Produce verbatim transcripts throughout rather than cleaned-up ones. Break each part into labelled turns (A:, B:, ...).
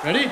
A: Ready?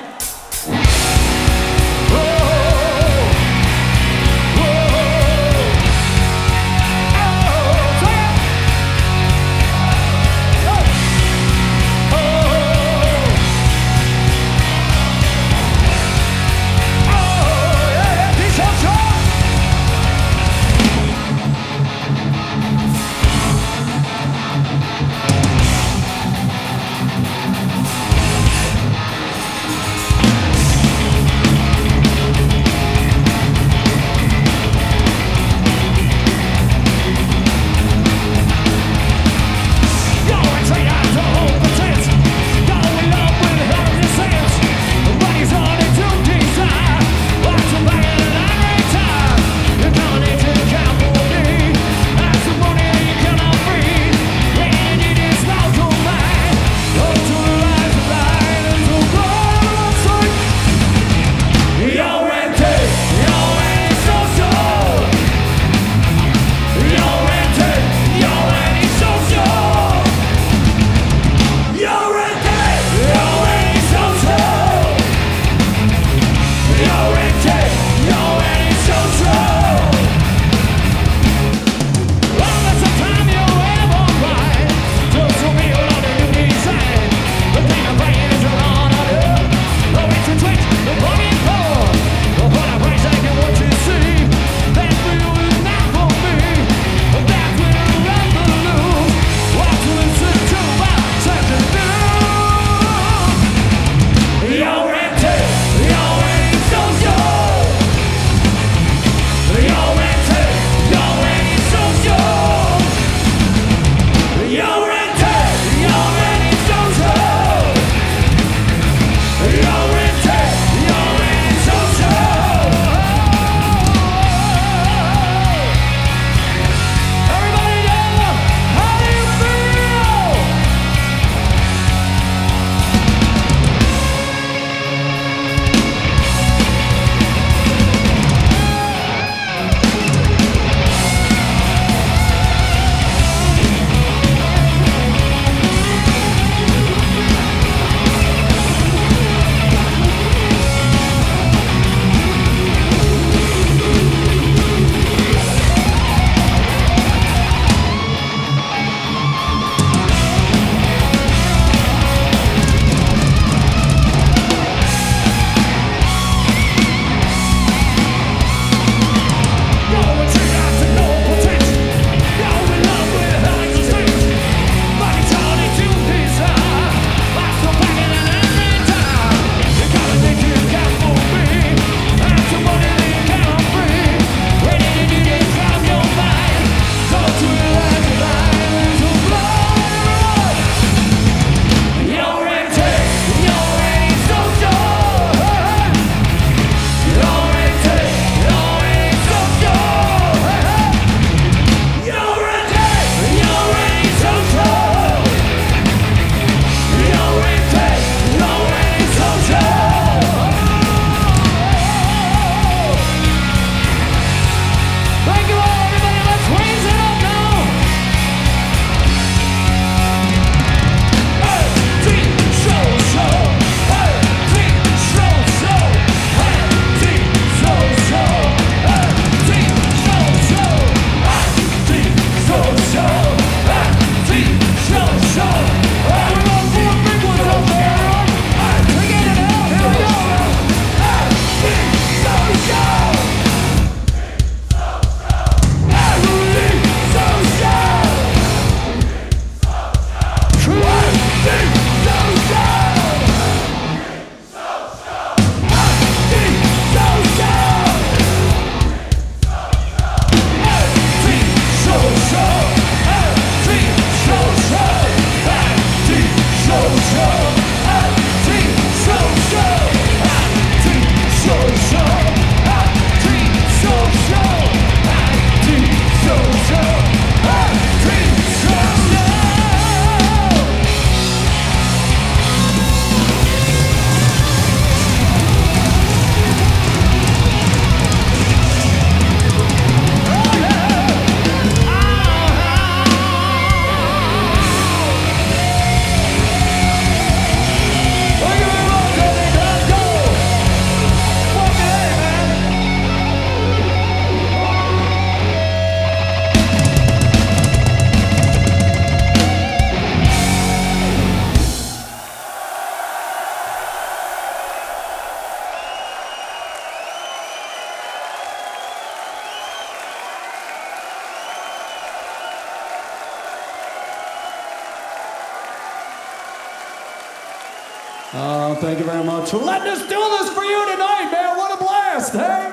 A: Oh, thank you very much for letting us do this for you tonight, man. What a blast, hey?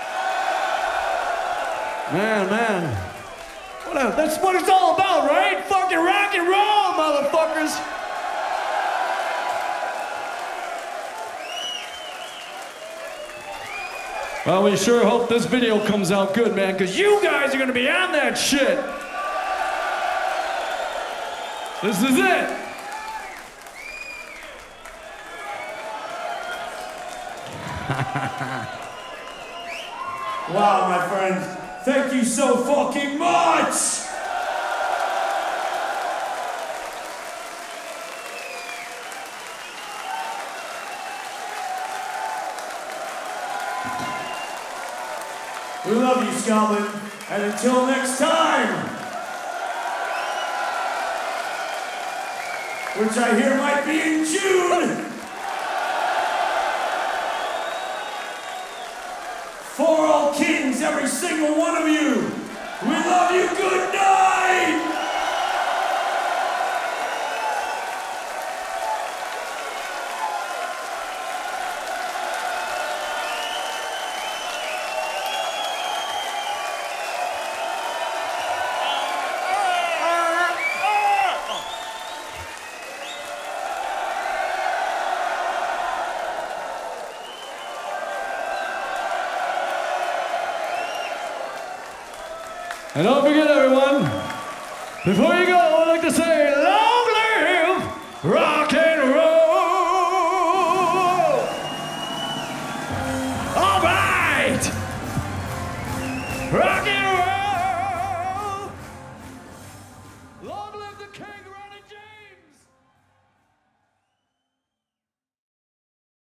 A: Man, man. What a, that's what it's all about, right? Fucking rock and roll, motherfuckers. Well, we sure hope this video comes out good, man, because you guys are going to be on that shit. This is it.
B: Wow, my friends. Thank you so fucking much! We love you, Scotland, and until next time, which I hear might be in June, for all kings, every single one of you, we love you, good night!
A: And don't forget, everyone, before you go, I'd like to say, long live rock!